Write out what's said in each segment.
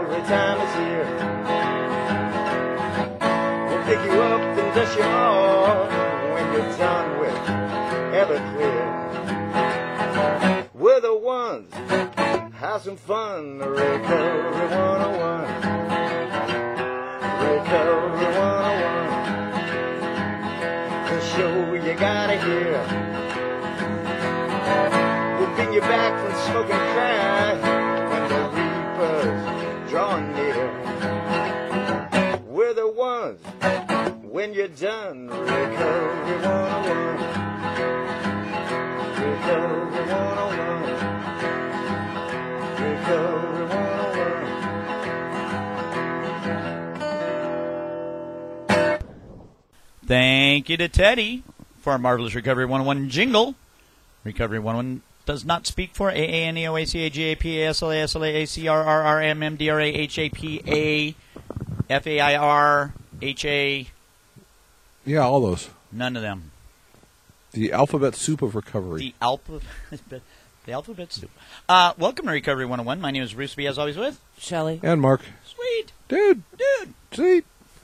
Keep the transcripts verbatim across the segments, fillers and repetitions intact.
recovery time is here. We'll pick you up and dust you off when you're done with Everclear. We're the ones, have some fun, Recovery one oh one. Recovery one oh one. The show you gotta hear. We'll bring you back from smoking crack when the reaper's drawing near. We're the ones, when you're done, Recovery one oh one. Recovery one oh one. Recovery one oh one. Thank you to Teddy for our marvelous Recovery one oh one jingle. Recovery one oh one does not speak for A A N E O A C A G A P A S L A S L A A C R R R M M D R A H A P A F A I R H A. Yeah, all those. None of them. The alphabet soup of recovery. The alphabet, the alphabet soup. Uh, welcome to Recovery one oh one. My name is Bruce B, as always, with Shelley. And Mark. Sweet. Dude. Dude. Sweet.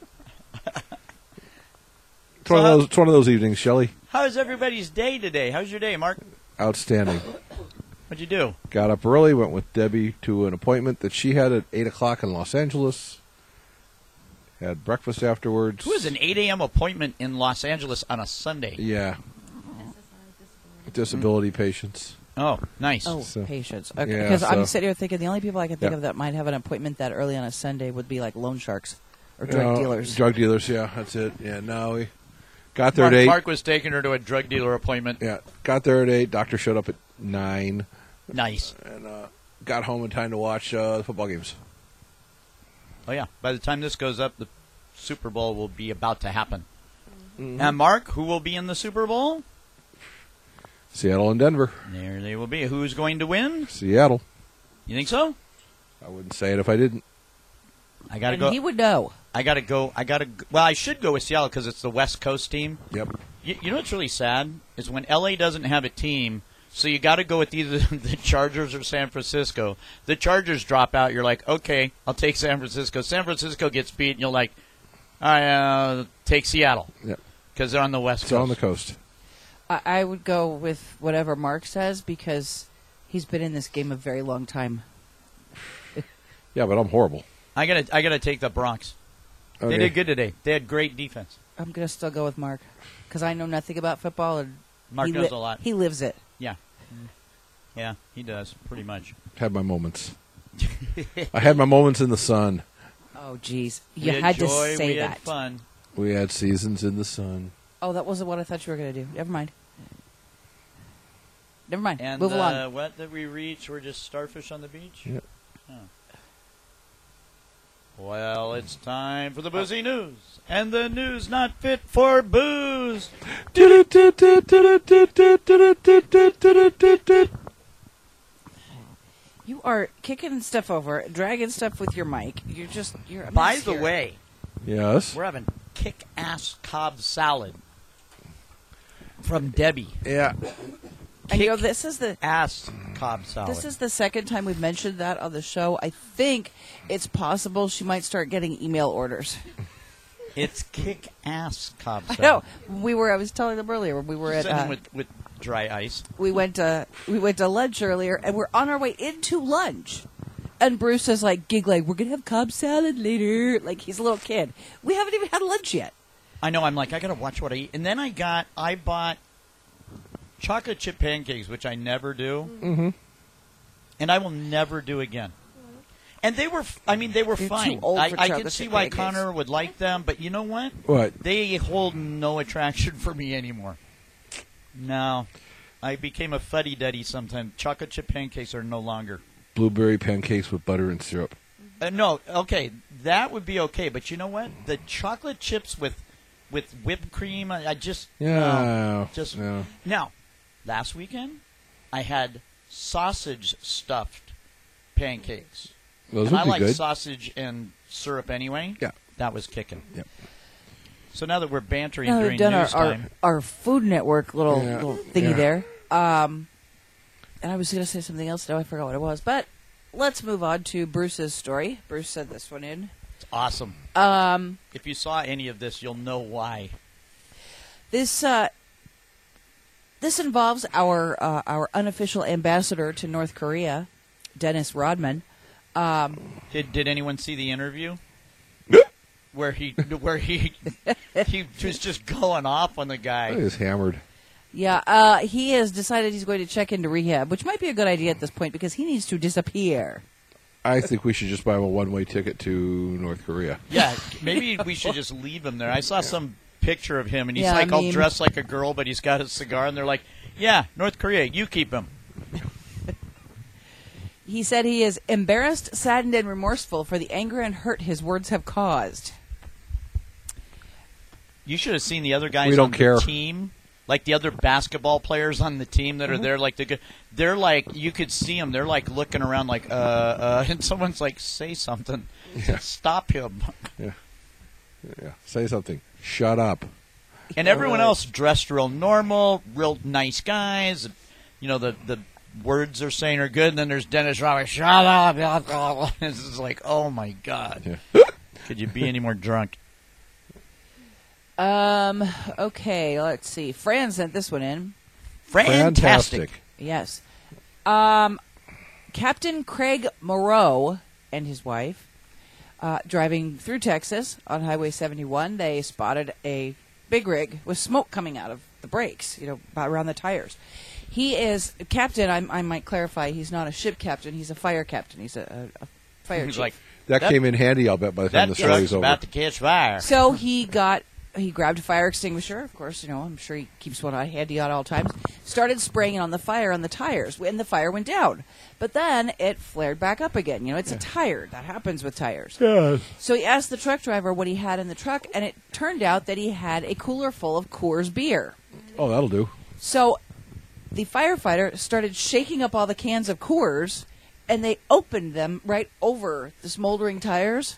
It's So one, how- of those, it's one of those evenings, Shelley. How's everybody's day today? How's your day, Mark? Outstanding. What'd you do? Got up early, went with Debbie to an appointment that she had at eight o'clock in Los Angeles. Had breakfast afterwards. Who has an eight a.m. appointment in Los Angeles on a Sunday? Yeah. Disability patients. Oh, nice. Oh, So- patience. Okay, Yeah, because I'm so- sitting here thinking the only people I can think Yeah. of that might have an appointment that early on a Sunday would be like loan sharks or drug Uh, dealers. Drug dealers, yeah, that's it. Yeah, no, we got there Mark, at eight. Mark was taking her to a drug dealer appointment. Yeah, got there at eight. Doctor showed up at nine, Nice. and uh, got home in time to watch uh, the football games. Oh, yeah. By the time this goes up, the Super Bowl will be about to happen. Mm-hmm. And Mark, who will be in the Super Bowl? Seattle and Denver. There they will be. Who's going to win? Seattle. You think so? I wouldn't say it if I didn't. I gotta and go. he would know. I gotta go. I gotta. Go, well, I should go with Seattle because it's the West Coast team. Yep. You, you know what's really sad is when L A doesn't have a team, so you got to go with either the Chargers or San Francisco. The Chargers drop out. You're like, okay, I'll take San Francisco. San Francisco gets beat, and you're like, I uh, take Seattle Yep. because they're on the West It's Coast. on the coast. I, I would go with whatever Mark says because he's been in this game a very long time. Yeah, but I'm horrible. I gotta, I gotta take the Bronx. They Okay. did good today. They had great defense. I'm going to still go with Mark because I know nothing about football. And Mark he knows li- a lot. He lives it. Yeah, yeah, he does pretty much. Had my moments. I had my moments in the sun. Oh, geez. We You had to joy, say we that. Had fun. We had seasons in the sun. Oh, that wasn't what I thought you were going to do. Never mind. Never mind. And Move uh, along. what did we reach? We're just starfish on the beach? Yeah. Oh. Well, it's time for the boozy news. And the news not fit for booze. You are kicking stuff over, dragging stuff with your mic. You're just, you're a By mess the here. way, Yes. we're having kick-ass Cobb salad from Debbie. Yeah. And you know, this is the Ass Cobb salad. this is the second time we've mentioned that on the show. I think it's possible she might start getting email orders. It's kick-ass Cobb I salad. know. We were. I was telling them earlier when we were at. Sitting Uh, with, with dry ice. we went. Uh, we went to lunch earlier, and we're on our way into lunch. And Bruce is like giggling, "We're gonna have Cobb salad later." Like he's a little kid. We haven't even had lunch yet. I know. I'm like, I gotta watch what I eat. And then I got, I bought chocolate chip pancakes, which I never do, Mm-hmm. and I will never do again. And they were, f- I mean, they were You're fine. too old I, for I chocolate could see chip why pancakes. Connor would like them, but you know what? What? They hold no attraction for me anymore. No, I became a fuddy-duddy sometimes. Chocolate chip pancakes are no longer. Blueberry pancakes with butter and syrup. Uh, no, okay, that would be okay. But you know what? The chocolate chips with with whipped cream, I, I just Yeah. no, just no. now. Last weekend, I had sausage stuffed pancakes. Those and would I be like good. sausage and syrup anyway. Yeah. That was kicking. Yep. So now that we're bantering Now during we've done our, news our time, our Food Network little Yeah. little thingy Yeah. there. Um, and I was going to say something else. Now I forgot what it was. But let's move on to Bruce's story. Bruce sent this one in. It's awesome. Um, If you saw any of this, you'll know why. this uh, this involves our uh, our unofficial ambassador to North Korea, Dennis Rodman. Um, Did Did anyone see the interview? Where he where he he was just going off on the He guy. is hammered. yeah, uh, he has decided he's going to check into rehab, which might be a good idea at this point because he needs to disappear. I think we should just buy him a one-way ticket to North Korea. Yeah, maybe we should just leave him there. I saw some picture of him, and he's Yeah, like all meme. dressed like a girl, but he's got a cigar, and they're like, "Yeah, North Korea, you keep him." He said he is embarrassed, saddened, and remorseful for the anger and hurt his words have caused. You should have seen the other guys We don't on care. the team, like the other basketball players on the team that are there. Like they're, they're like you could see them. They're like looking around, like uh, uh, and someone's like, "Say something, Yeah. stop him." Yeah. Yeah. Say something. Shut up. And everyone Right. else dressed real normal, real nice guys. You know, the the words they're saying are good. And then there's Dennis Rodman. Shut up! blah, blah, blah." This is like, oh my god, Yeah. could you be any more drunk? Um. Okay. Let's see. Fran sent this one in. Fantastic. Yes. Um, Captain Craig Moreau and his wife, uh, driving through Texas on Highway seventy-one, they spotted a big rig with smoke coming out of the brakes, you know, about around the tires. He is captain. I, I might clarify. He's not a ship captain. He's a fire captain. He's a, a, a fire He's chief. like, That, That- came in handy, I'll bet, by the time that the story's truck's over. about to catch fire. So he got he grabbed a fire extinguisher. Of course, you know I'm sure he keeps one on handy at all times. Started spraying it on the fire on the tires, and the fire went down. But then it flared back up again. You know, it's a tire. That happens with tires. So he asked the truck driver what he had in the truck, and it turned out that he had a cooler full of Coors beer. Oh, that'll do. So the firefighter started shaking up all the cans of Coors, and they opened them right over the smoldering tires.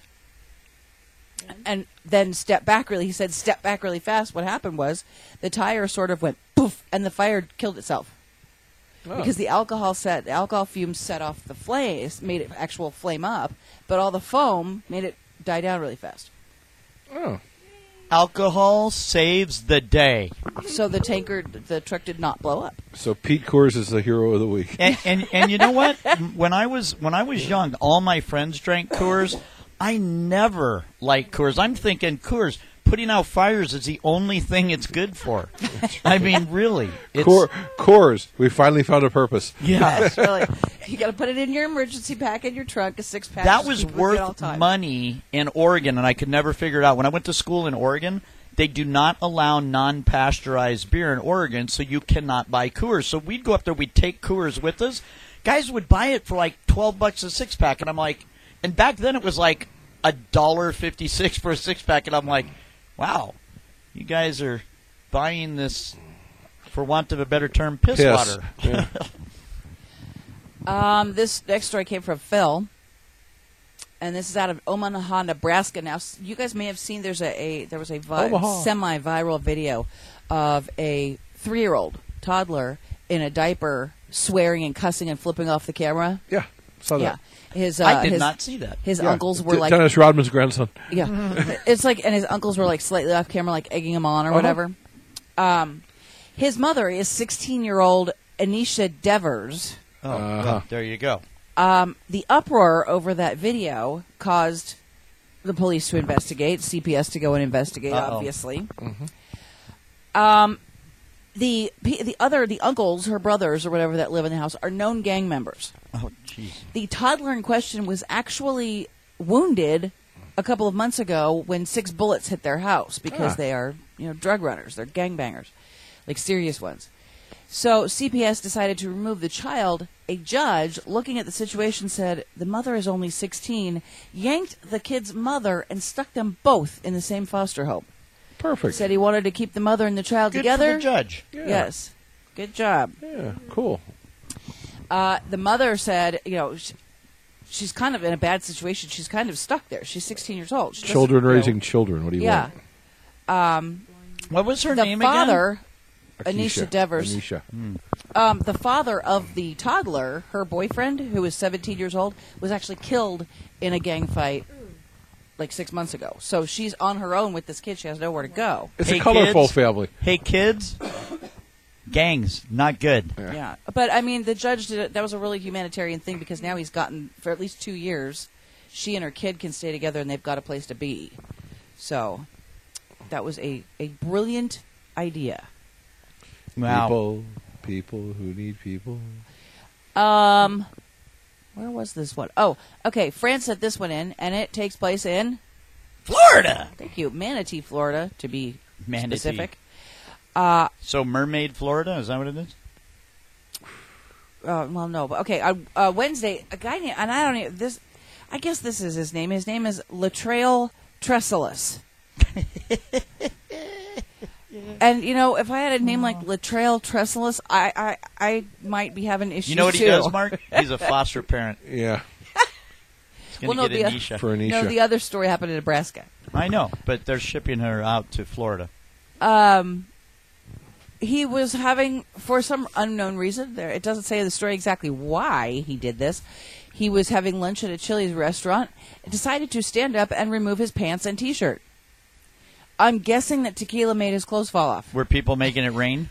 And then step back really. He said, "Step back really fast." What happened was the tire sort of went poof, and the fire killed itself Oh. because the alcohol set the alcohol fumes set off the flames, made it actual flame up, but all the foam made it die down really fast. Oh. Alcohol saves the day. So the tanker, the truck did not blow up. So Pete Coors is the hero of the week. And, and and you know what? When I was when I was young, all my friends drank Coors. I never liked Coors. I'm thinking Coors putting out fires is the only thing it's good for. I mean, really, it's, Coor- Coors, we finally found a purpose. yeah. It's really, you got to put it in your emergency pack in your trunk, a six pack. That just was keep it with you all worth the time. money in Oregon, and I could never figure it out. When I went to school in Oregon, they do not allow non-pasteurized beer in Oregon, so you cannot buy Coors. So we'd go up there, we'd take Coors with us. Guys would buy it for like twelve bucks a six pack, and I'm like, and back then it was like a dollar fifty-six for a six pack, and I'm like, wow, you guys are buying this, for want of a better term, piss, Piss. water. Yeah. Um, this next story came from Phil, and this is out of Omaha, Nebraska. Now, s- you guys may have seen there's a, a there was a vi- Omaha. semi-viral video of a three-year-old toddler in a diaper swearing and cussing and flipping off the camera. Yeah, saw Yeah, that. his uh, I did his, not see that. his Yeah. uncles were D- like Dennis Rodman's grandson. yeah, it's like, and his uncles were like slightly off camera, like egging him on or Uh-huh. whatever. Um, his mother is sixteen-year-old Anisha Devers. Oh, Uh-huh. well, there you go. Um, the uproar over that video caused the police to investigate, C P S to go and investigate, Uh-oh. obviously. Um, the p- the other the uncles, her brothers or whatever that live in the house are known gang members. Oh, jeez. The toddler in question was actually wounded a couple of months ago when six bullets hit their house because Ah. they are, you know, drug runners. They're gangbangers, like serious ones. So C P S decided to remove the child. A judge, looking at the situation, said the mother is only sixteen, yanked the kid's mother and stuck them both in the same foster home. Perfect. Said he wanted to keep the mother and the child Good together. for the judge. Yeah. Yes. Good job. Yeah, cool. Uh, the mother said, you know, sh- she's kind of in a bad situation. She's kind of stuck there. She's sixteen years old. She doesn't, Children you know- raising children. What do you Yeah. want? Um, What was her the name father, Anisha Devers. Anisha. Um, the father of the toddler, her boyfriend, who was seventeen years old, was actually killed in a gang fight like six months ago. So she's on her own with this kid. She has nowhere to go. It's Hey, a colorful kids. family. Hey, kids, gangs, not good. Yeah. Yeah. But, I mean, the judge did it. That was a really humanitarian thing because now he's gotten, for at least two years, she and her kid can stay together and they've got a place to be. So that was a, a brilliant idea. Wow. People, people who need people. Um, where was this one? Oh, okay. France sent this one in, and it takes place in Florida. thank you, Manatee, Florida, to be Manatee. specific. Uh, So Mermaid, Florida, is that what it is? uh, well, no, but okay. Uh, uh, Wednesday, a guy named, and I don't know this. I guess this is his name. His name is Latrell Tressalis. And you know, if I had a name like Latrell Tressalis, I, I I might be having issues. You know what he too. does, Mark? He's a foster parent. Yeah, He's going to Well, no, get the- Anisha. for Anisha. No, the other story happened in Nebraska. I know, but they're shipping her out to Florida. Um, he was having, for some unknown reason, there it doesn't say in the story exactly why he did this. He was having lunch at a Chili's restaurant, and decided to stand up and remove his pants and T-shirt. I'm guessing that tequila made his clothes fall off. Were people making it rain?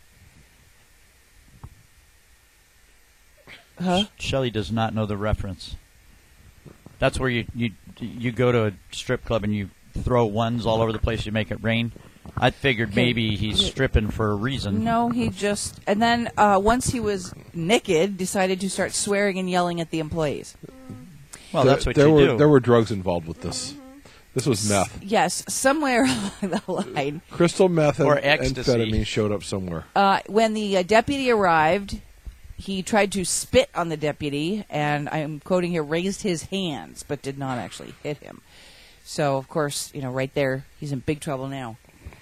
Huh? Shelley does not know the reference. That's where you, you you go to a strip club and you throw ones all over the place. You make it rain. I figured Okay. maybe he's stripping for a reason. No, he just, and then uh, once he was naked, decided to start swearing and yelling at the employees. Well, there, that's what there you were do. there were drugs involved with this. This was meth. Yes, somewhere along the line. Crystal meth and Or ecstasy. amphetamine showed up somewhere. Uh, when the uh, deputy arrived, he tried to spit on the deputy, and I'm quoting here, raised his hands, but did not actually hit him. So, of course, you know, right there, he's in big trouble now.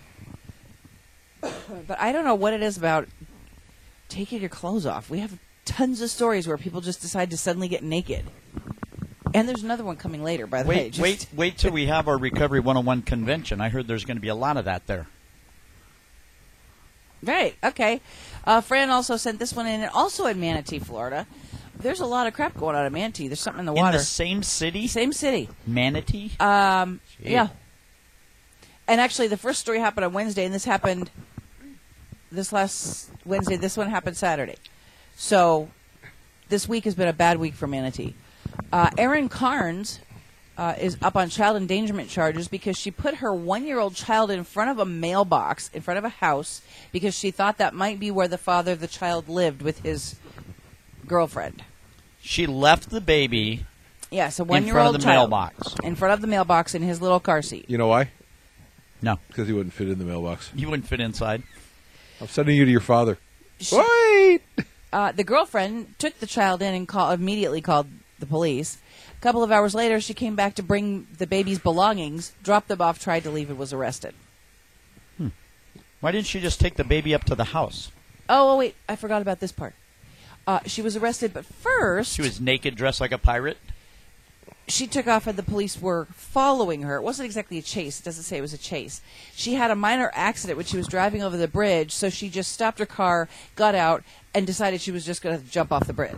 But I don't know what it is about taking your clothes off. We have tons of stories where people just decide to suddenly get naked. And there's another one coming later, by the way. Wait, Just- wait, wait till we have our Recovery one oh one convention. I heard there's going to be a lot of that there. Right, okay. Uh, Fran also sent this one in, and also in Manatee, Florida. There's a lot of crap going on in Manatee. There's something in the In water. the same city? Same city. Manatee? Um, Gee. yeah. And actually, the first story happened on Wednesday, and this happened this last Wednesday. This one happened Saturday. So this week has been a bad week for Manatee. Uh, Erin Carnes uh, is up on child endangerment charges because she put her one-year-old child in front of a mailbox, in front of a house, because she thought that might be where the father of the child lived with his girlfriend. She left the baby Yes, a in one-year-old front of the child mailbox. in front of the mailbox in his little car seat. You know why? No, Because he wouldn't fit in the mailbox. you wouldn't fit inside. I'm sending you to your father. She- Wait! Uh, the girlfriend took the child in and call, immediately called the police. A couple of hours later, she came back to bring the baby's belongings, dropped them off, tried to leave, and was arrested. Why didn't she just take the baby up to the house? Oh, oh wait, I forgot about this part. Uh, she was arrested, but first She was naked, dressed like a pirate? she took off and the police were following her. It wasn't exactly a chase. It doesn't say it was a chase. She had a minor accident when she was driving over the bridge, so she just stopped her car, got out, and decided she was just going to jump off the bridge.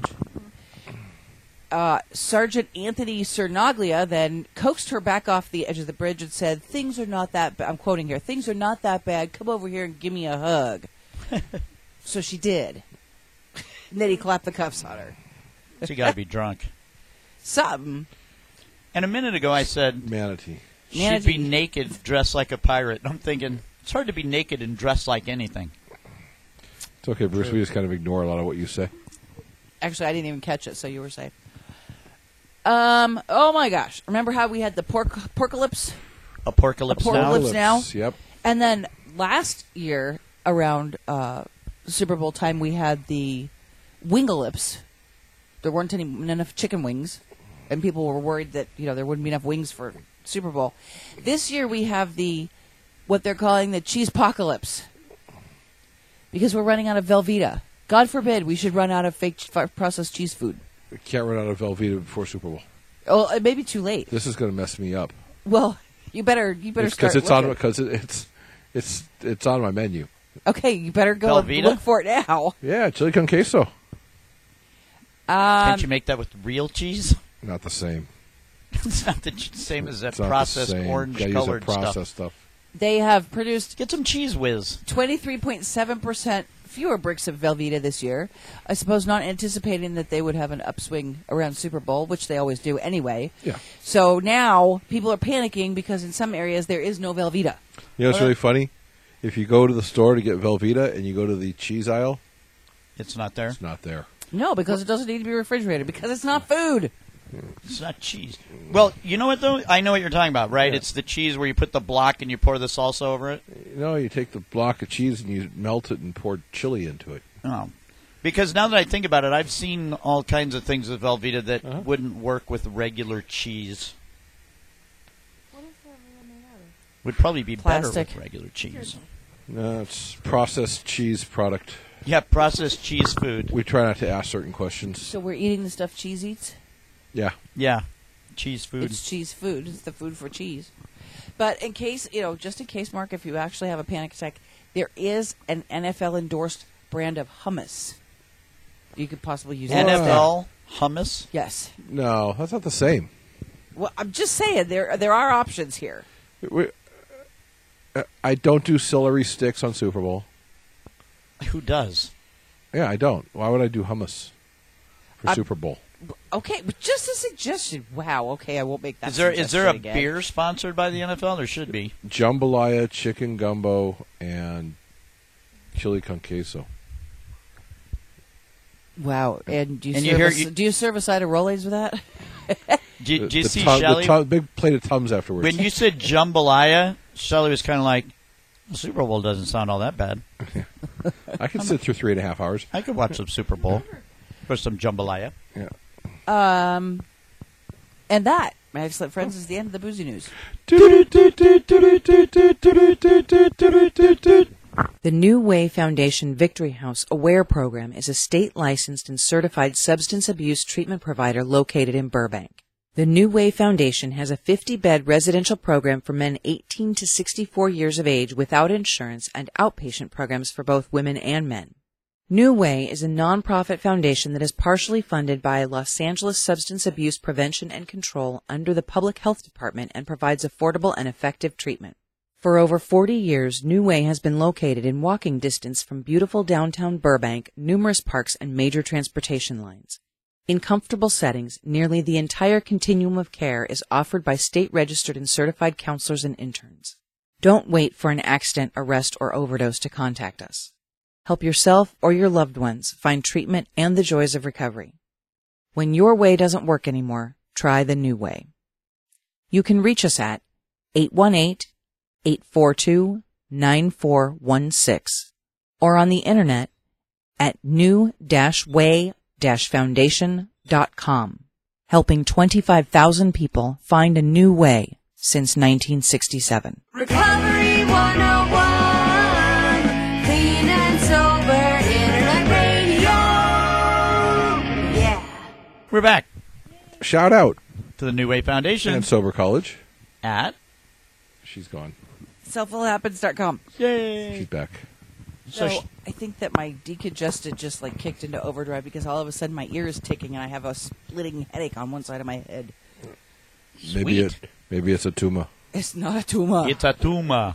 Uh, Sergeant Anthony Cernaglia then coaxed her back off the edge of the bridge and said, "Things are not that bad." I'm quoting here. "Things are not that bad. Come over here and give me a hug." So she did. And then he clapped the cuffs on her. She got to be drunk. Something. And a minute ago I said Manatee. she'd Manatee. be naked, dressed like a pirate. I'm thinking, it's hard to be naked and dressed like anything. It's okay, Bruce. We just kind of ignore a lot of what you say. Actually, I didn't even catch it, so you were safe. Um. Oh my gosh! Remember how we had the pork porcalypse, Apocalypse now? Apocalypse now? Yep. and then last year around uh, Super Bowl time we had the wingalypse. There weren't any enough chicken wings, and people were worried that you know there wouldn't be enough wings for Super Bowl. This year we have the what they're calling the cheese apocalypse because we're running out of Velveeta. God forbid we should run out of fake ch- processed cheese food. We can't run out of Velveeta before Super Bowl. Oh, it may be too late. This is going to mess me up. Well, you better you better Because start it's, on looking. because it, it's it's it's on my menu. Okay, you better go and Velveeta? look for it now. Yeah, chili con queso. Um, Can't you make that with real cheese? Not the same. It's not the ch- same as that It's not the processed same. Gotta use orange-colored that processed stuff. stuff. they have produced Get some cheese whiz. twenty-three point seven percent fewer bricks of Velveeta this year. I suppose not anticipating that they would have an upswing around Super Bowl, which they always do anyway. Yeah. So now people are panicking because in some areas there is no Velveeta. You know what's really funny? If you go to the store to get Velveeta and you go to the cheese aisle, It's not there. it's not there. No, because it doesn't need to be refrigerated because it's not food. It's not cheese. Well, you know what, though? I know what you're talking about, right? Yeah. It's the cheese where you put the block and you pour the salsa over it. You know, you take the block of cheese and you melt it and pour chili into it. Oh. Because now that I think about it, I've seen all kinds of things with Velveeta that Uh-huh. wouldn't work with regular cheese. What is that really made out of? Would probably be better Plastic. with regular cheese. No, it's processed cheese product. Yeah, processed cheese food. We try not to ask certain questions. So we're eating the stuff cheese eats? Yeah. Yeah, cheese food. It's cheese food. It's the food for cheese. But in case, you know, just in case, Mark, if you actually have a panic attack, there is an N F L-endorsed brand of hummus. You could possibly use N F that. L hummus. Yes. No, that's not the same. Well, I'm just saying, there there are options here. We, uh, I don't do celery sticks on Super Bowl. Who does? Yeah, I don't. Why would I do hummus for I'm- Super Bowl? Okay, but just a suggestion. Wow, okay, I won't make that Is there is there a suggestion again. beer sponsored by the N F L? There should be. Jambalaya, chicken gumbo, and chili con queso. Wow, and do you, And serve you hear- a, you- do you serve a side of Rolaids with that? Do you, The- do you the see tum- the Shelley? tum- big plate of Tums afterwards. When you said jambalaya, Shelley was kind of like, the Super Bowl doesn't sound all that bad. I can sit through three and a half hours. I could watch some Super Bowl for some jambalaya. Yeah. Um, and that, my excellent friends, is the end of the boozy news. The New Way Foundation Victory House Aware Program is a state-licensed and certified substance abuse treatment provider located in Burbank. The New Way Foundation has a fifty-bed residential program for men eighteen to sixty-four years of age without insurance and outpatient programs for both women and men. New Way is a nonprofit foundation that is partially funded by Los Angeles Substance Abuse Prevention and Control under the Public Health Department and provides affordable and effective treatment. For over forty years, New Way has been located in walking distance from beautiful downtown Burbank, numerous parks, and major transportation lines. In comfortable settings, nearly the entire continuum of care is offered by state-registered and certified counselors and interns. Don't wait for an accident, arrest, or overdose to contact us. Help yourself or your loved ones find treatment and the joys of recovery. When your way doesn't work anymore, try the New Way. You can reach us at eight one eight, eight four two, nine four one six or on the internet at new way foundation dot com, helping twenty-five thousand people find a new way since nineteen sixty-seven. Recovery one oh one, clean and sober internet radio. Yeah. We're back Shout out to the New Way Foundation and Sober College. at She's gone. self will happens dot com. Yay. She's back. So So sh- I think that my decongested just like kicked into overdrive because all of a sudden my ear is ticking and I have a splitting headache on one side of my head. Maybe Sweet. it. Maybe it's a tumor. It's not a tumor. It's a tumor.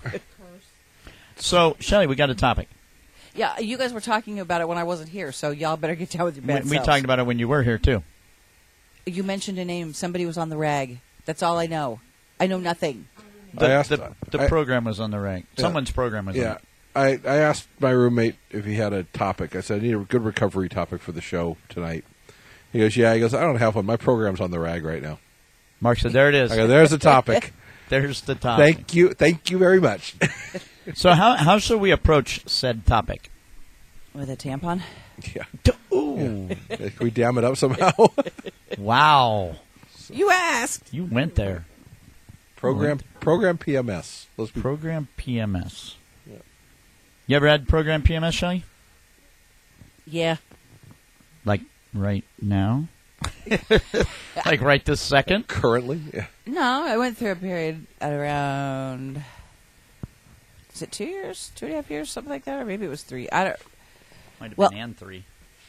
So, Shelley, we got a topic. Yeah, you guys were talking about it when I wasn't here, so y'all better get down with your We, bad we selves. talked about it when you were here, too. You mentioned a name. Somebody was on the rag. That's all I know. I know nothing. The, I asked- the, the I- program was on the rank. Yeah. Someone's program was on Yeah. it. I, I asked my roommate if he had a topic. I said, I need a good recovery topic for the show tonight. He goes, yeah. He goes, I don't have one. My program's on the rag right now. Mark said, there it is. I go, there's the topic. There's the topic. Thank you. Thank you very much. So how how should we approach said topic? With a tampon? yeah. Ooh. Can we dam it up somehow? Wow. You asked. You went there. program program P M S. Let's be Program P M S. You ever had program P M S, Shelley? Yeah. Like right now? Like right this second? currently. Yeah. No, I went through a period at around is it two years, two and a half years, something like that, or maybe it was three. I don't. Might have Well- been and three.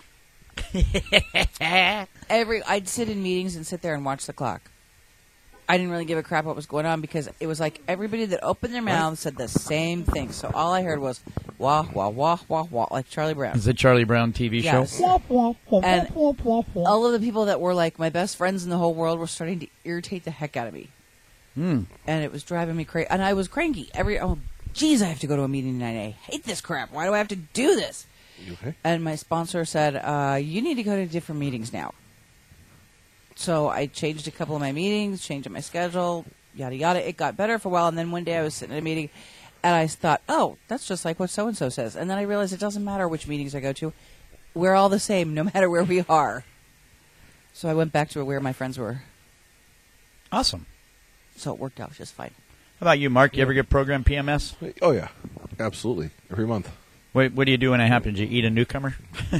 Every I'd sit in meetings and sit there and watch the clock. I didn't really give a crap what was going on because it was like everybody that opened their mouth said the same thing. So all I heard was wah wah wah wah wah, like Charlie Brown. Is it Charlie Brown T V Yes. show? And all of the people that were like my best friends in the whole world were starting to irritate the heck out of me. Hmm. And it was driving me crazy. And I was cranky. Every oh, geez, I have to go to a meeting tonight. I hate this crap. Why do I have to do this? You okay? And my sponsor said, uh, you need to go to different meetings now. So I changed a couple of my meetings, changed up my schedule, yada, yada. It got better for a while. And then one day I was sitting at a meeting, and I thought, oh, that's just like what so-and-so says. And then I realized it doesn't matter which meetings I go to. We're all the same, no matter where we are. So I went back to where my friends were. Awesome. So it worked out just fine. How about you, Mark? You ever get program P M S? Oh yeah, absolutely. Every month. What, what do you do when it happens? You eat a newcomer?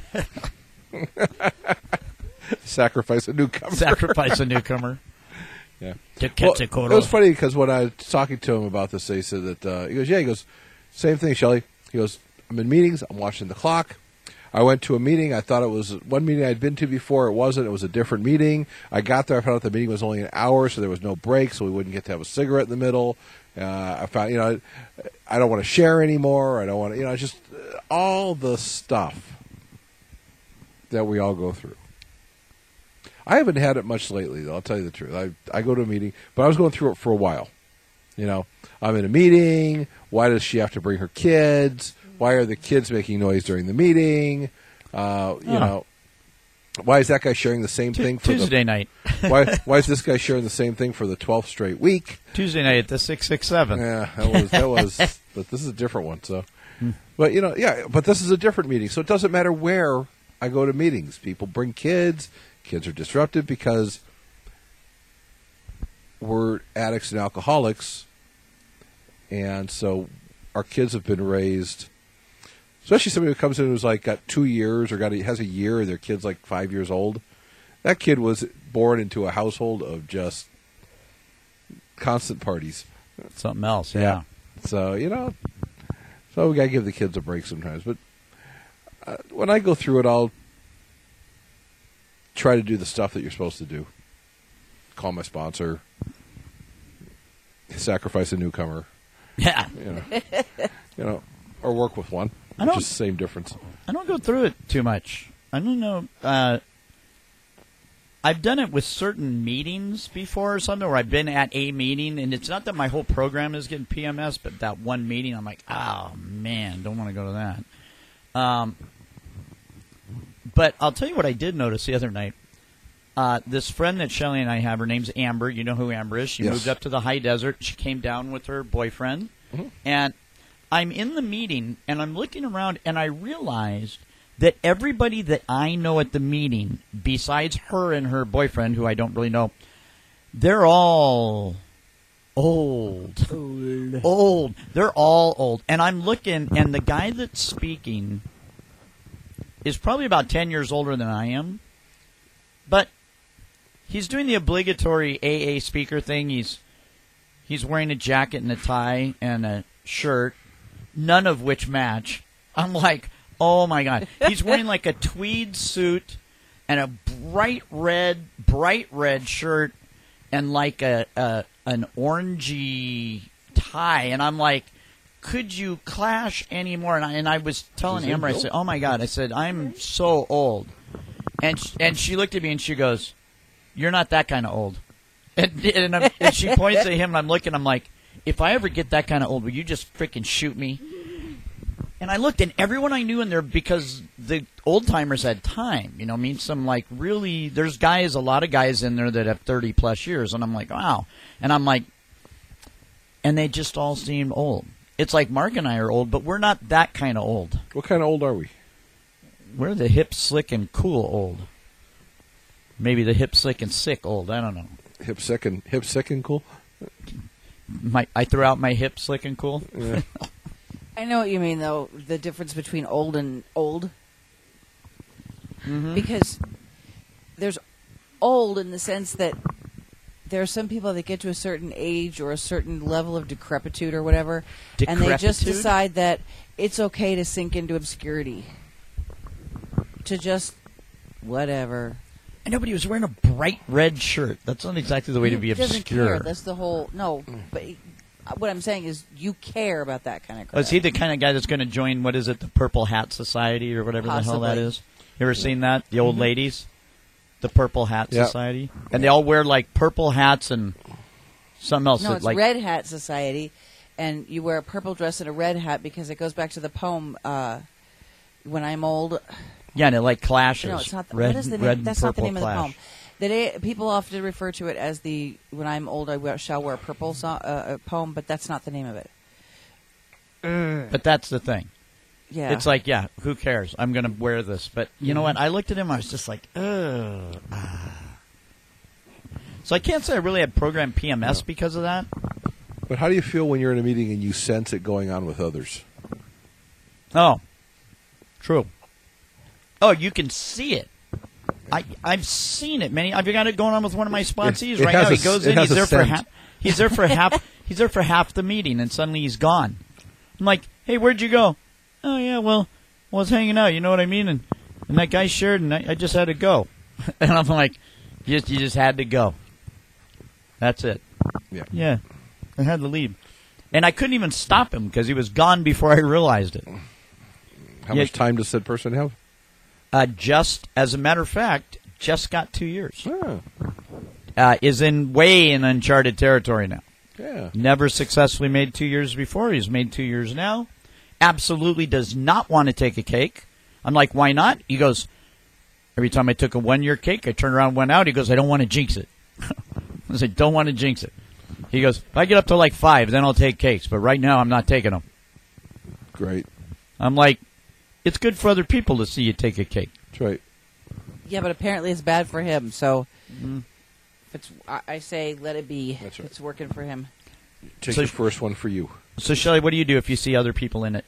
Sacrifice a newcomer. Sacrifice a newcomer. Yeah. To Well, Quetzalcoatl. it was funny because when I was talking to him about this, he said that uh, he goes, "Yeah." He goes, "Same thing, Shelley." He goes, "I'm in meetings. I'm watching the clock. I went to a meeting. I thought it was one meeting I'd been to before. It wasn't. It was a different meeting. I got there. I found out the meeting was only an hour, so there was no break, so we wouldn't get to have a cigarette in the middle. Uh, I found, you know, I don't want to share anymore. I don't want to, you know, just uh, all the stuff that we all go through. I haven't had it much lately, though. I'll tell you the truth. I I go to a meeting, but I was going through it for a while. You know, I'm in a meeting. Why does she have to bring her kids? Why are the kids making noise during the meeting? Uh, you Oh. know, why is that guy sharing the same Tu- thing for Tuesday the, night. why why is this guy sharing the same thing for the twelfth straight week? Tuesday night at the six six seven. Yeah, that was that was. But this is a different one. So, but you know, yeah, but this is a different meeting, so it doesn't matter where I go to meetings. People bring kids. Kids are disrupted because we're addicts and alcoholics, and so our kids have been raised. Especially somebody who comes in who's like got two years or got a, has a year, and their kid's like five years old. That kid was born into a household of just constant parties. Something else, yeah. So, you know, so we got to give the kids a break sometimes. But uh, when I go through it, I'll try to do the stuff that you're supposed to do. Call my sponsor. Sacrifice a newcomer. Yeah. You know, you know, or work with one. I Which don't- is the same difference. I don't go through it too much. I don't know. Uh, I've done it with certain meetings before or something, where I've been at a meeting, and it's not that my whole program is getting P M S, but that one meeting, I'm like, oh, man, don't want to go to that. Um, but I'll tell you what I did notice the other night. Uh, this friend that Shelley and I have, her name's Amber. You know who Amber is. She Yes. moved up to the high desert. She came down with her boyfriend. And I'm in the meeting, and I'm looking around, and I realized that everybody that I know at the meeting, besides her and her boyfriend, who I don't really know, they're all old. Old. Old. They're all old. And I'm looking, and the guy that's speaking is probably about ten years older than I am. But he's doing the obligatory A A speaker thing. He's he's wearing a jacket and a tie and a shirt, none of which match. I'm like, oh my God. He's wearing like a tweed suit and a bright red, bright red shirt and like a, a an orangey tie. And I'm like, could you clash anymore? And I, and I was telling Is he Amber, I old? said, oh my God. I said, I'm so old. And sh- and she looked at me and she goes, you're not that kind of old. And, and, I'm, and she points at him, and I'm looking, I'm like, if I ever get that kind of old, will you just freaking shoot me? And I looked, and everyone I knew in there, because the old-timers had time, you know, I mean, some, like, really, there's guys, a lot of guys in there that have thirty-plus years, and I'm like, wow. And I'm like, and they just all seemed old. It's like Mark and I are old, but we're not that kind of old. What kind of old are we? We're the hip, slick, and cool old. Maybe the hip, slick, and sick old. I don't know. Hip sick and hip sick and cool. My, I threw out my hip, slick, and cool. Yeah. I know what you mean, though, the difference between old and old. Because there's old in the sense that there are some people that get to a certain age or a certain level of decrepitude or whatever, and they just Decrepitude? decide that it's okay to sink into obscurity. To just, whatever. I know, but he was wearing a bright red shirt. That's not exactly the way to be He doesn't obscure. care. That's the whole, no, but he- what I'm saying is you care about that kind of crap. Was he the kind of guy that's going to join, what is it, the Purple Hat Society or whatever the hell that Possibly. is? You ever seen that? The old ladies? The Purple Hat Yeah. Society? And they all wear, like, purple hats and something else. No, that, it's like, Red Hat Society, and you wear a purple dress and a red hat because it goes back to the poem, uh, When I'm Old. Yeah, and it, like, clashes. No, it's not. The, red, what is the red name? and That's not the purple name clash. of the poem. The day, people often refer to it as the "When I'm Old, I wear, Shall Wear Purple" so, uh, uh, poem, but that's not the name of it. But that's the thing. Yeah, It's like, yeah, who cares? I'm going to wear this. But you know what? I looked at him, I was just like, ugh. ah. So I can't say I really had programmed P M S because of that. But how do you feel when you're in a meeting and you sense it going on with others? Oh, true. Oh, you can see it. I I've seen it many. I've got it going on with one of my sponsees it right has now. a He goes s- it in. has He's a there for scent. half. He's there for half. He's there for half the meeting, and suddenly he's gone. I'm like, hey, where'd you go? Oh yeah, well, I was hanging out. You know what I mean? And and that guy shared, and I, I just had to go. And I'm like, you just you just had to go. That's it. Yeah. Yeah, I had to leave, and I couldn't even stop him because he was gone before I realized it. How Yeah. much time does said person have? Uh, just as a matter of fact, just got two years. Ah, Uh, is in way in uncharted territory now. yeah. Never successfully made two years before. He's made two years now. Absolutely does not want to take a cake. I'm like, why not? He goes, every time I took a one-year cake, I turned around and went out. He goes, I don't want to jinx it. I said, don't want to jinx it. He goes, if I get up to like five, then I'll take cakes. But right now, I'm not taking them. Great. I'm like, it's good for other people to see you take a cake. That's right. yeah, but apparently it's bad for him. So if it's, I, I say let it be. That's right. It's working for him. Take So- your first one for you. So, Shelley, what do you do if you see other people in it?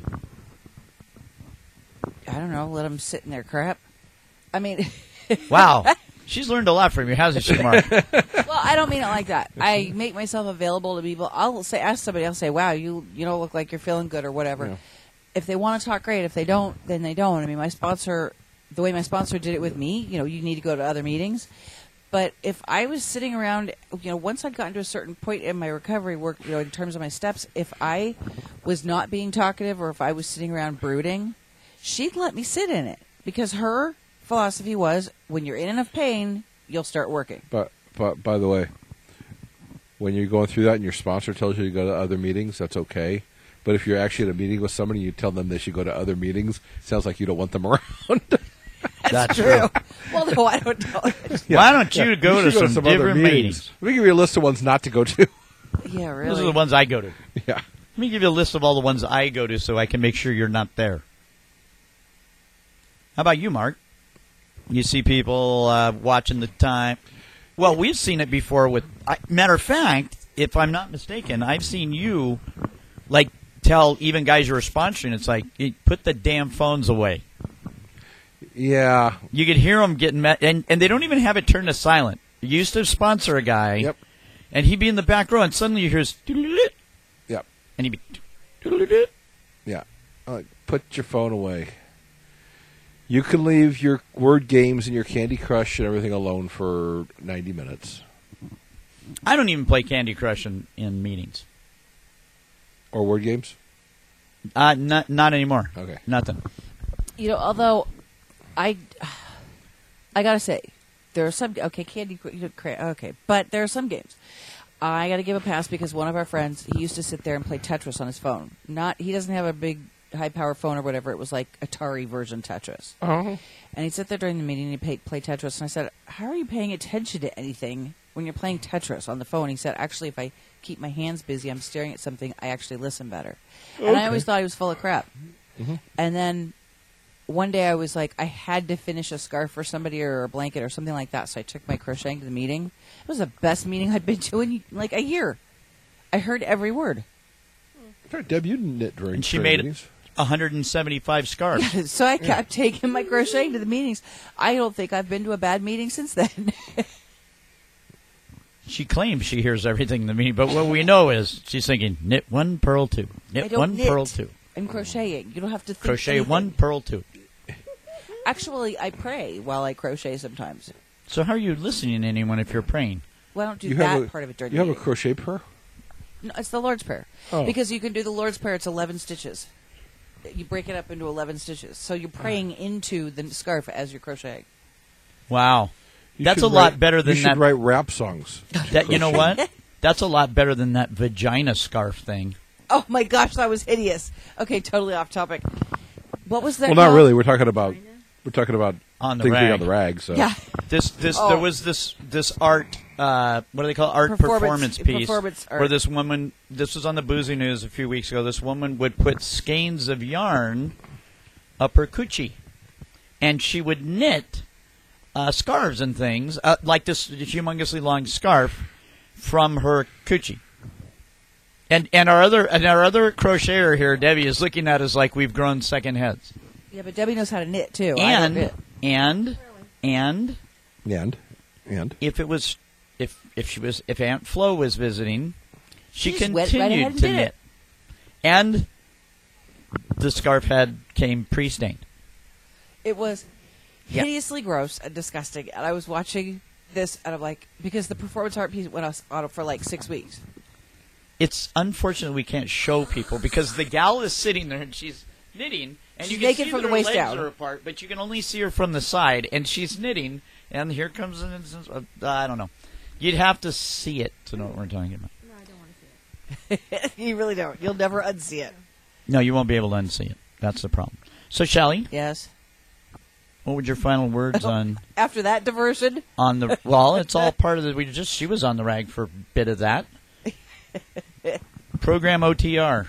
I don't know. Let him sit in their crap. I mean, Wow. She's learned a lot from you, hasn't she, Mark? well, I don't mean it like that. I make myself available to people. I'll say, ask somebody. I'll say, "Wow, you you don't look like you're feeling good," or whatever. Yeah. If they want to talk, great. If they don't, then they don't. I mean, my sponsor, the way my sponsor did it with me, you know, you need to go to other meetings. But if I was sitting around, you know, once I'd gotten to a certain point in my recovery work, you know, in terms of my steps, if I was not being talkative or if I was sitting around brooding, she'd let me sit in it because her philosophy was, when you're in enough pain, you'll start working. But, but by the way, when you're going through that and your sponsor tells you to go to other meetings, that's okay. But if you're actually at a meeting with somebody and you tell them they should go to other meetings, it sounds like you don't want them around. That's True. Well, no, I don't know. Why don't you go You to should some, other different meetings? Let me give you a list of ones not to go to. Yeah, really. Those are the ones I go to. Yeah. Let me give you a list of all the ones I go to so I can make sure you're not there. How about you, Mark? You see people uh, watching the time. Well, we've seen it before with. I, matter of fact, if I'm not mistaken, I've seen you, like, tell even guys you're sponsoring, it's like, "Hey, put the damn phones away." Yeah. You could hear them getting met, and, and they don't even have it turned to silent. You used to sponsor a guy, Yep. and he'd be in the back row, and suddenly you hear his, Yep. and he'd be, Yeah. Like, put your phone away. You can leave your word games and your Candy Crush and everything alone for ninety minutes. I don't even play Candy Crush in, in meetings. Or word games? Uh, not not anymore. Okay. Nothing. You know, although I, I gotta say, there are some. Okay, Candy. Cr- you know, cra- Okay, but there are some games. I got to give a pass because one of our friends, he used to sit there and play Tetris on his phone. Not, he doesn't have a big high power phone or whatever. It was like Atari version Tetris. Uh-huh. And he'd sit there during the meeting and he'd play, play Tetris. And I said, "How are you paying attention to anything when you're playing Tetris on the phone?" He said, "Actually, if I keep my hands busy, I'm staring at something, I actually listen better." And I always thought he was full of crap. And then one day I was like, I had to finish a scarf for somebody or a blanket or something like that. So I took my crocheting to the meeting. It was the best meeting I'd been to in like a year. I heard every word. Sure, Deb, you knit during And she prayer made meetings. one hundred seventy-five scarves. So I kept taking my crocheting to the meetings. I don't think I've been to a bad meeting since then. She claims she hears everything in the meeting, but what we know is she's thinking, knit one, purl two. I Knit don't one, knit. purl two. I'm crocheting. You don't have to think Crochet anything. one, purl two. Actually, I pray while I crochet sometimes. So how are you listening to anyone if you're praying? Well, I don't do You that have a, part of it during you the have a meeting. crochet prayer? No, it's the Lord's Prayer. Oh. Because you can do the Lord's Prayer, it's eleven stitches. You break it up into eleven stitches. So you're praying into the scarf as you're crocheting. Wow. You That's should a lot write- better than you should that. write rap songs. That you know what? That's a lot better than that vagina scarf thing. Oh my gosh, that was hideous. Okay, totally off topic. What was that? Well, not called? really. We're talking about we're talking about On the things being rag. on the rag. So Yeah. This this Oh. there was this this art uh, what do they call it? Art Performance- performance piece performance art. where this woman, this was on the Boozy News a few weeks ago, this woman would put skeins of yarn up her coochie and she would knit uh, scarves and things uh, like this humongously long scarf from her coochie. And and our other and our other crocheter here, Debbie, is looking at us like we've grown second heads. Yeah, but Debbie knows how to knit too. I don't And knit. and and and and if it was if if she was if Aunt Flo was visiting, she She just went right ahead continued and to did knit, it. and the scarf had came pre-stained. It was Yeah. hideously gross and disgusting. And I was watching this, and I'm like, because the performance art piece went on for like six weeks. It's unfortunate we can't show people because the gal is sitting there and she's knitting, and She's you can naked see from that the her waist legs down. are apart, but you can only see her from the side, and she's knitting. And here comes an instance. Of, uh, I don't know. You'd have to see it to know what we're talking about. No, I don't want to see it. You really don't. You'll never unsee it. No, you won't be able to unsee it. That's the problem. So, Shelley, Yes. what would your final words on After that diversion, on the? Well, it's all part of the. We just she was on the rag for a bit of that. Program O T R.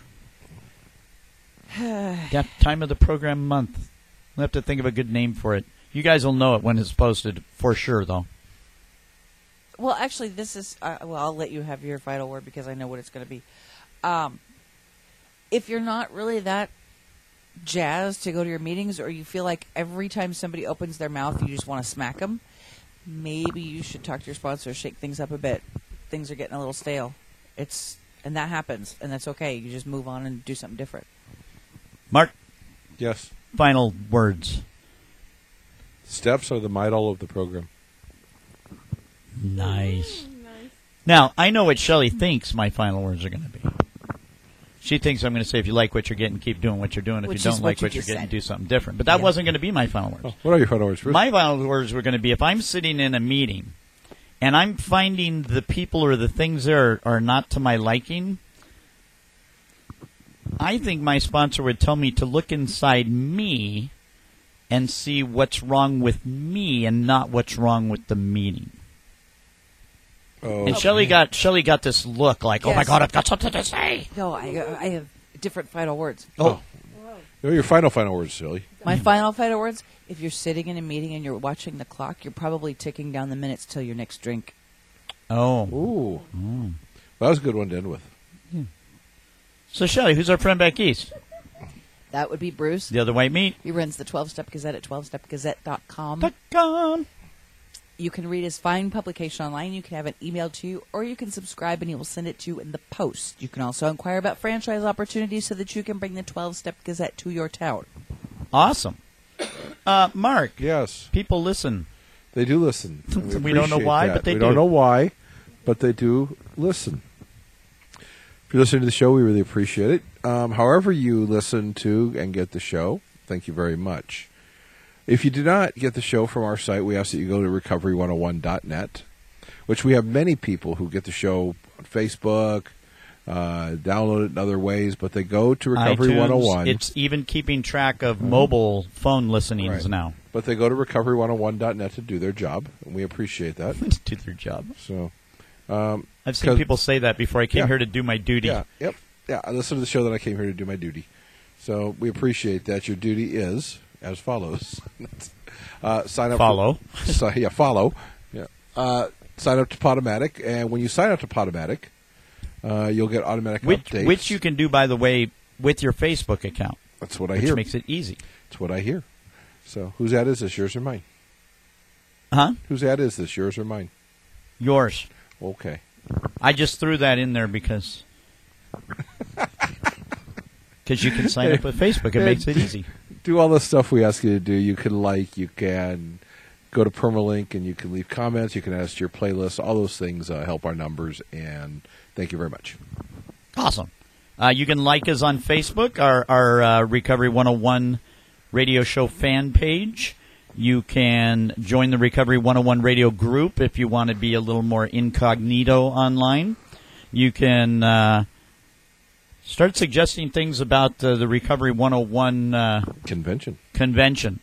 That time of the program month. We'll have to think of a good name for it. You guys will know it when it's posted for sure, though. well, actually, this is. Uh, well, I'll let you have your final word because I know what it's going to be. Um, if you're not really that jazzed to go to your meetings, or you feel like every time somebody opens their mouth, you just want to smack them, maybe you should talk to your sponsor, shake things up a bit. Things are getting a little stale. It's and that happens, and that's okay. You just move on and do something different. Mark, yes, final words. steps are the model of the program. Nice. Now, I know what Shelley thinks my final words are going to be. She thinks I'm going to say, if you like what you're getting, keep doing what you're doing. If Which you is don't what like you what you're just getting, said. do something different. But that Yeah. wasn't going to be my final words. Oh, what are your final words, Bruce? My final words were going to be, if I'm sitting in a meeting and I'm finding the people or the things there are not to my liking, I think my sponsor would tell me to look inside me and see what's wrong with me and not what's wrong with the meeting. oh, And Shelley got Shelley got this look like, oh my Yes. God, I've got something to say. No, I, I have different final words. Oh, What are your final final words, Silly? My final final words: if you're sitting in a meeting and you're watching the clock, you're probably ticking down the minutes till your next drink. oh. Ooh, well, that was a good one to end with. So Shelley, who's our friend back east? That would be Bruce. The other white meat. He runs the twelve-Step Gazette at twelve step gazette dot com. Dot com. You can read his fine publication online. You can have it emailed to you, or you can subscribe and he will send it to you in the post. You can also inquire about franchise opportunities so that you can bring the twelve-Step Gazette to your town. Awesome. Uh, Mark, Yes, people listen. they do listen. and We don't know appreciate why, that. but they we do. don't know why, but they do listen. If you're listening to the show, we really appreciate it. Um, however you listen to and get the show, thank you very much. If you do not get the show from our site, we ask that you go to recovery one oh one dot net, which we have many people who get the show on Facebook, uh, download it in other ways, but they go to Recovery iTunes, one oh one. It's even keeping track of mobile phone listenings Right. now. But they go to recovery one oh one dot net to do their job, and we appreciate that. Do their job. So, um, I've seen 'Cause- people say that before. I came Yeah. here to do my duty. yeah, yep, yeah. I listen to the show that I came here to do my duty. So we appreciate that. Your duty is as follows: uh, sign up. Follow. For, so, yeah, follow. Yeah. Uh, sign up to Podomatic, and when you sign up to Podomatic, uh, you'll get automatic Which, updates. which you can do, by the way, with your Facebook account, That's what I which hear. makes it easy. That's what I hear. So, whose ad is this? Yours or mine? Huh? Whose ad is this? Yours or mine? Yours. Okay. I just threw that in there because because you can sign up with Facebook. It makes it easy. Do all the stuff we ask you to do. You can like, you can go to Permalink, and you can leave comments. You can add us to your playlist. All those things uh, help our numbers, and thank you very much. Awesome. Uh, you can like us on Facebook, our, our uh, Recovery one oh one radio show fan page. You can join the Recovery one oh one radio group if you want to be a little more incognito online. You can uh, start suggesting things about uh, the Recovery one oh one uh, Convention. convention.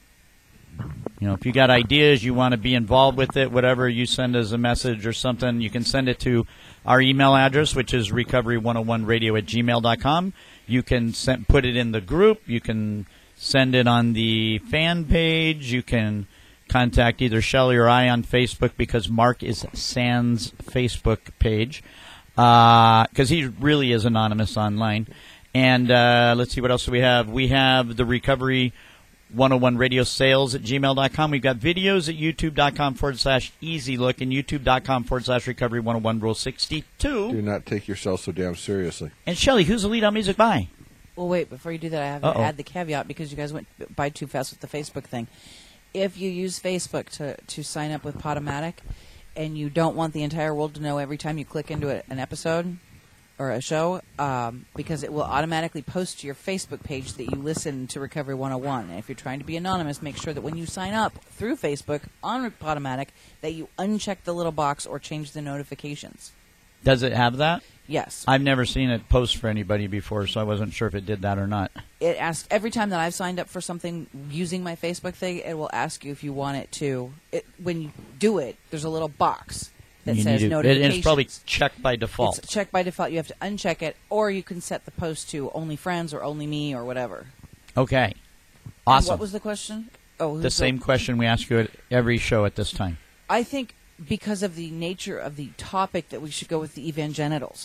You know, if you got ideas, you want to be involved with it, whatever, you send us a message or something. You can send it to our email address, which is recovery one oh one radio at gmail dot com. You can send, put it in the group. You can send it on the fan page. You can contact either Shelley or I on Facebook because Mark is Sans Facebook page because uh, he really is anonymous online. And uh, let's see, what else do we have? We have the Recovery one oh one radio sales at gmail dot com. We've got videos at youtube dot com forward slash easy look and youtube dot com forward slash recovery one oh one rule sixty-two. Do not take yourself so damn seriously. And Shelley, who's the lead on music by? Well, wait, before you do that, I have Uh-oh. to add the caveat because you guys went by too fast with the Facebook thing. If you use Facebook to, to sign up with Podomatic and you don't want the entire world to know every time you click into a, an episode or a show, um, because it will automatically post to your Facebook page that you listen to Recovery one oh one. And if you're trying to be anonymous, make sure that when you sign up through Facebook on Podomatic that you uncheck the little box or change the notifications. Does it have that? Yes. I've never seen it post for anybody before, so I wasn't sure if it did that or not. It asks every time that I've signed up for something using my Facebook thing, it will ask you if you want it to. It, when you do it, there's a little box that You says need to- notifications. And it's probably checked by default. It's checked by default. You have to uncheck it, or you can set the post to only friends or only me or whatever. Okay. And Awesome. what was the question? Oh, the who's same question we ask you at every show at this time. I think because of the nature of the topic that we should go with the evangenitals.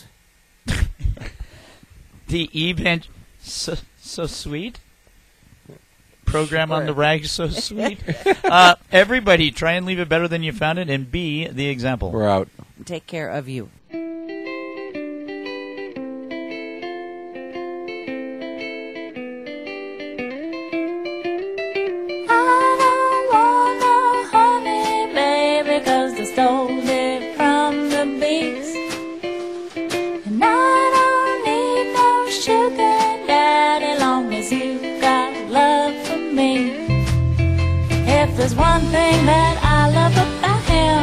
The event, so, so sweet. Program on the rag, so sweet. uh, everybody, try and leave it better than you found it, and be the example. We're out. Take care of you. Stole it from the beast, and I don't need no sugar daddy, long as you got love for me. If there's one thing that I love about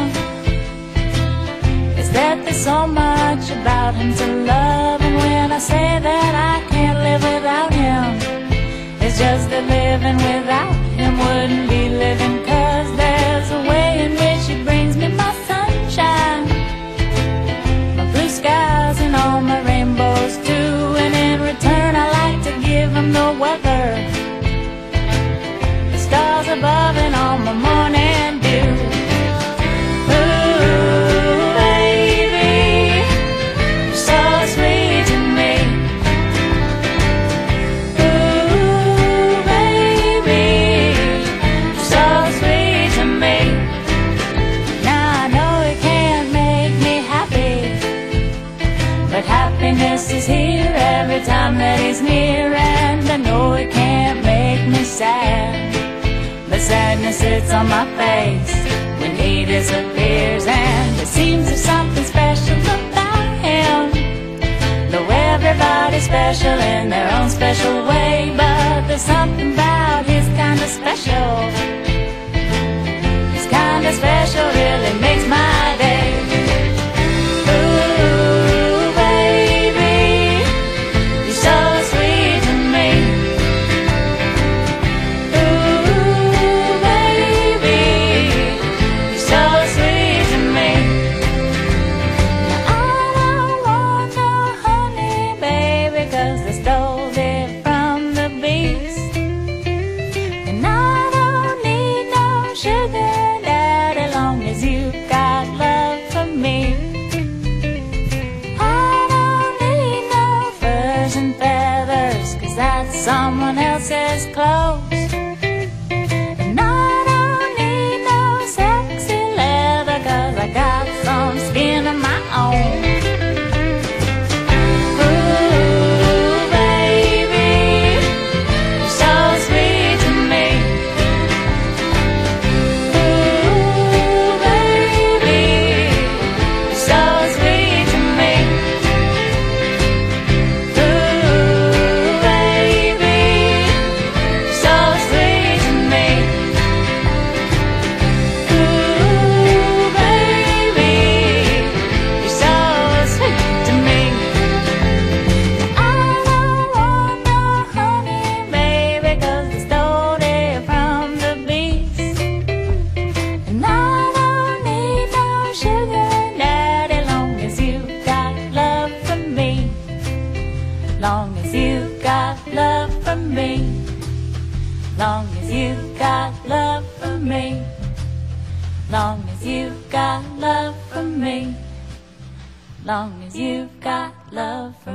him, is that there's so much about him to love. And when I say that I can't live without him, it's just that living without him wouldn't be living, 'cause there's a way in which he brings me my sunshine, my blue skies and all my rainbows too. And in return I like to give him the weather, the stars above and all my morning dew. Ooh, baby, you're so sweet to me. Ooh, baby, you're so sweet to me. Now I know it can't make me happy, but happiness is here every time that he's near. And I know it can't make me sad, but sadness sits on my face when he disappears. And it seems there's something special about him, though everybody's special in their own special way. But there's something about his kind of special, his kind of special really makes my day. Ooh, baby, you're so sweet to me. Ooh, baby, you're so sweet to me. Now I don't want no honey, baby, 'cause they stole it from the beast. And I don't need no sugar daddy, long as you got love for me. I don't need no furs and feathers, 'cause that's someone else's clothes. And I don't need no sexy leather, 'cause I got some skin of my Long as you've got love for me. Long as you've got love for me. Long as you've got love for me. Long as you've got love for